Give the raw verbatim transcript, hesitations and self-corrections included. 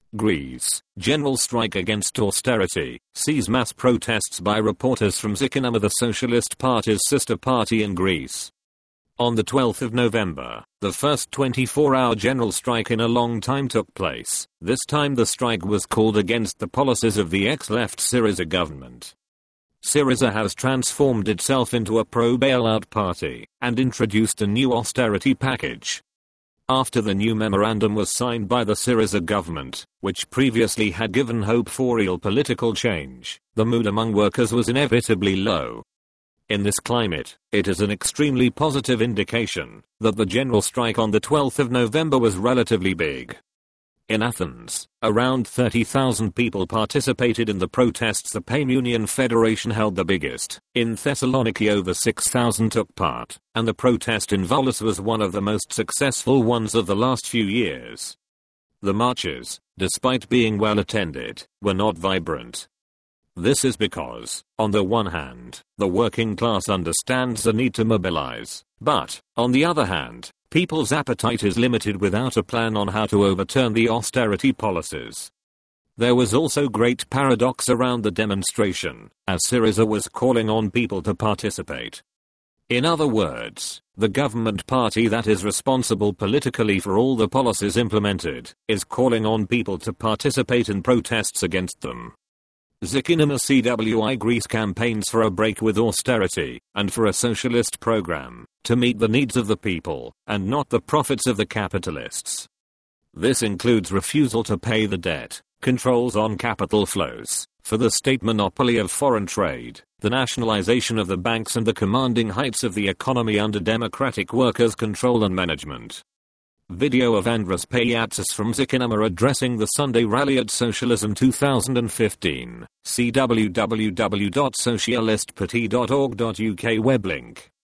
Greece, general strike against austerity, sees mass protests by reporters from Zykanema, the Socialist Party's sister party in Greece. On the twelfth of November, the first twenty-four hour general strike in a long time took place. This time the strike was called against the policies of the ex-left Syriza government. Syriza has transformed itself into a pro-bailout party and introduced a new austerity package. After the new memorandum was signed by the Syriza government, which previously had given hope for real political change, the mood among workers was inevitably low. In this climate, it is an extremely positive indication that the general strike on the twelfth of November was relatively big. In Athens, around thirty thousand people participated in the protests. The Paemunian Federation held the biggest. In Thessaloniki over six thousand took part, and the protest in Volos was one of the most successful ones of the last few years. The marches, despite being well attended, were not vibrant. This is because, on the one hand, the working class understands the need to mobilize, but, on the other hand, people's appetite is limited without a plan on how to overturn the austerity policies. There was also great paradox around the demonstration, as Syriza was calling on people to participate. In other words, the government party that is responsible politically for all the policies implemented is calling on people to participate in protests against them. Zykanema C W I Greece campaigns for a break with austerity and for a socialist program to meet the needs of the people and not the profits of the capitalists. This includes refusal to pay the debt, controls on capital flows, for the state monopoly of foreign trade, the nationalization of the banks and the commanding heights of the economy under democratic workers' control and management. Video of Andras Payatsis from Zykanema addressing the Sunday rally at Socialism two thousand fifteen. See w w w dot socialist party dot org dot u k web link.